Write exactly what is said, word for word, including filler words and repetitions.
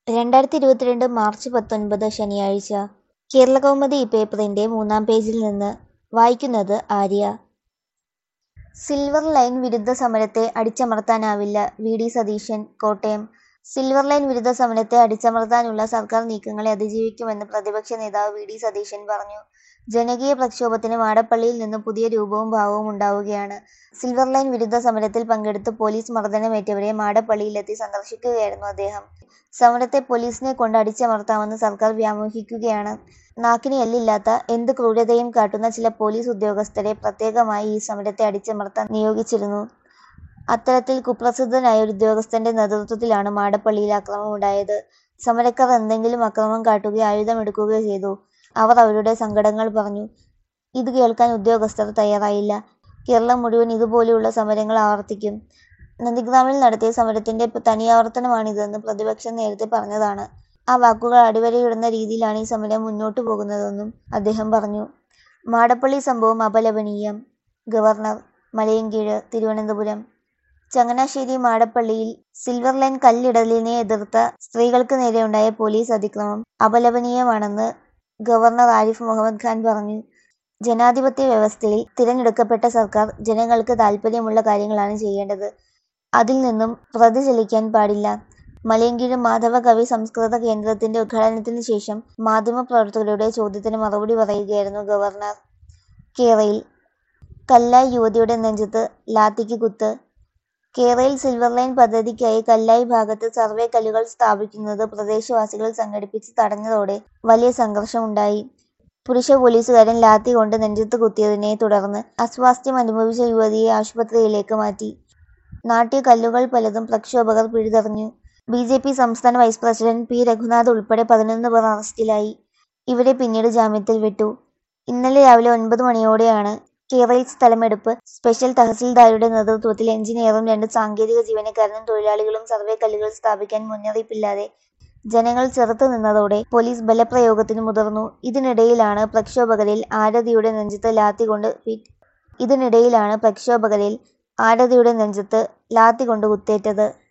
രണ്ടായിരത്തി ഇരുപത്തിരണ്ട് മാർച്ച് പത്തൊൻപത് ശനിയാഴ്ച കേരളകൗമുദി പേപ്പറിന്റെ മൂന്നാം പേജിൽ നിന്ന് വായിക്കുന്നത് ആര്യ. സിൽവർ ലൈൻ വിരുദ്ധ സമരത്തെ അടിച്ചമർത്താനാവില്ല V D Satheesan, Kottayam. Silver line വിരുദ്ധ സമരത്തെ അടിച്ചമർത്താനുള്ള സർക്കാർ നീക്കങ്ങളെ അതിജീവിക്കുമെന്ന് പ്രതിപക്ഷ നേതാവ് വി ഡി സതീശൻ പറഞ്ഞു. ജനകീയ പ്രക്ഷോഭത്തിന് മാടപ്പള്ളിയിൽ നിന്ന് പുതിയ രൂപവും ഭാവവും ഉണ്ടാവുകയാണ്. സിൽവർ ലൈൻ വിരുദ്ധ സമരത്തിൽ പങ്കെടുത്ത് പോലീസ് മർദ്ദനമേറ്റവരെ മാടപ്പള്ളിയിലെത്തി സന്ദർശിക്കുകയായിരുന്നു അദ്ദേഹം. സമരത്തെ പോലീസിനെ കൊണ്ട് അടിച്ചമർത്താമെന്ന് സർക്കാർ വ്യാമോഹിക്കുകയാണ്. നാക്കിന് എല്ലില്ലാത്ത എന്ത് ക്രൂരതയും കാട്ടുന്ന ചില പോലീസ് ഉദ്യോഗസ്ഥരെ പ്രത്യേകമായി ഈ സമരത്തെ അടിച്ചമർത്താൻ നിയോഗിച്ചിരുന്നു. അത്തരത്തിൽ കുപ്രസിദ്ധനായ ഒരു ഉദ്യോഗസ്ഥന്റെ നേതൃത്വത്തിലാണ് മാടപ്പള്ളിയിൽ അക്രമമുണ്ടായത്. സമരക്കാർ എന്തെങ്കിലും അക്രമം കാട്ടുകയോ ആയുധമെടുക്കുകയോ ചെയ്തു. അവർ അവരുടെ സങ്കടങ്ങൾ പറഞ്ഞു. ഇത് കേൾക്കാൻ ഉദ്യോഗസ്ഥർ തയ്യാറായില്ല. കേരളം മുഴുവൻ ഇതുപോലെയുള്ള സമരങ്ങൾ ആവർത്തിക്കും. നന്ദിഗ്രാമിൽ നടത്തിയ സമരത്തിന്റെ തനിയാവർത്തനമാണിതെന്ന് പ്രതിപക്ഷം നേരത്തെ പറഞ്ഞതാണ്. ആ വാക്കുകൾ അടിവരയിടുന്ന രീതിയിലാണ് ഈ സമരം മുന്നോട്ടു പോകുന്നതെന്നും അദ്ദേഹം പറഞ്ഞു. മാടപ്പള്ളി സംഭവം അപലപനീയം. ഗവർണർ മലയൻകീഴ്, തിരുവനന്തപുരം. ചങ്ങനാശ്ശേരി മാടപ്പള്ളിയിൽ സിൽവർ ലൈൻ കല്ലിടലിനെ എതിർത്ത സ്ത്രീകൾക്ക് നേരെയുണ്ടായ പോലീസ് അതിക്രമം അപലപനീയമാണെന്ന് ഗവർണർ ആരിഫ് മുഹമ്മദ് ഖാൻ പറഞ്ഞു. ജനാധിപത്യ വ്യവസ്ഥയിൽ തിരഞ്ഞെടുക്കപ്പെട്ട സർക്കാർ ജനങ്ങൾക്ക് താൽപ്പര്യമുള്ള കാര്യങ്ങളാണ് ചെയ്യേണ്ടത്. അതിൽ നിന്നും വ്യതിചലിക്കാൻ പാടില്ല. മലയൻകീഴ് മാധവ കവി സംസ്കൃത കേന്ദ്രത്തിന്റെ ഉദ്ഘാടനത്തിന് ശേഷം മാധ്യമപ്രവർത്തകരുടെ ചോദ്യത്തിന് മറുപടി പറയുകയായിരുന്നു ഗവർണർ. കേരയിൽ കല്ലായ് യുവതിയുടെ നെഞ്ചത്ത് ലാത്തിക്ക് കുത്ത്. കേരയിൽ സിൽവർ ലൈൻ പദ്ധതിക്കായി കല്ലായ് ഭാഗത്ത് സർവേ കല്ലുകൾ സ്ഥാപിക്കുന്നത് പ്രദേശവാസികൾ സംഘടിപ്പിച്ച് തടഞ്ഞതോടെ വലിയ സംഘർഷമുണ്ടായി. പുരുഷ പോലീസുകാരൻ ലാത്തി കൊണ്ട് നെഞ്ചത്ത് കുത്തിയതിനെ തുടർന്ന് അസ്വാസ്ഥ്യം അനുഭവിച്ച യുവതിയെ ആശുപത്രിയിലേക്ക് മാറ്റി. നാട്ടിയ കല്ലുകൾ പലതും പ്രക്ഷോഭകർ പിഴുതെറിഞ്ഞു. ബി ജെ പി സംസ്ഥാന വൈസ് പ്രസിഡന്റ് പി രഘുനാഥ് ഉൾപ്പെടെ പതിനൊന്ന് പേർ അറസ്റ്റിലായി. ഇവരെ പിന്നീട് ജാമ്യത്തിൽ വിട്ടു. ഇന്നലെ രാവിലെ ഒൻപത് മണിയോടെയാണ് കേരയിൽ സ്ഥലമെടുപ്പ്. സ്പെഷ്യൽ തഹസിൽദാരുടെ നേതൃത്വത്തിൽ എഞ്ചിനീയറും രണ്ട് സാങ്കേതിക ജീവനക്കാരനും തൊഴിലാളികളും സർവേ കല്ലുകൾ സ്ഥാപിക്കാൻ മുന്നറിയിപ്പില്ലാതെ ജനങ്ങൾ ചെറുത്തു നിന്നതോടെ പോലീസ് ബലപ്രയോഗത്തിന് മുതിർന്നു. ഇതിനിടയിലാണ് പ്രക്ഷോഭകരിൽ ആരതിയുടെ നെഞ്ചത്ത് ലാത്തി കൊണ്ട് ഇതിനിടയിലാണ് പ്രക്ഷോഭകരിൽ ആരതിയുടെ നെഞ്ചത്ത് ലാത്തി കൊണ്ട് കുത്തേറ്റത്.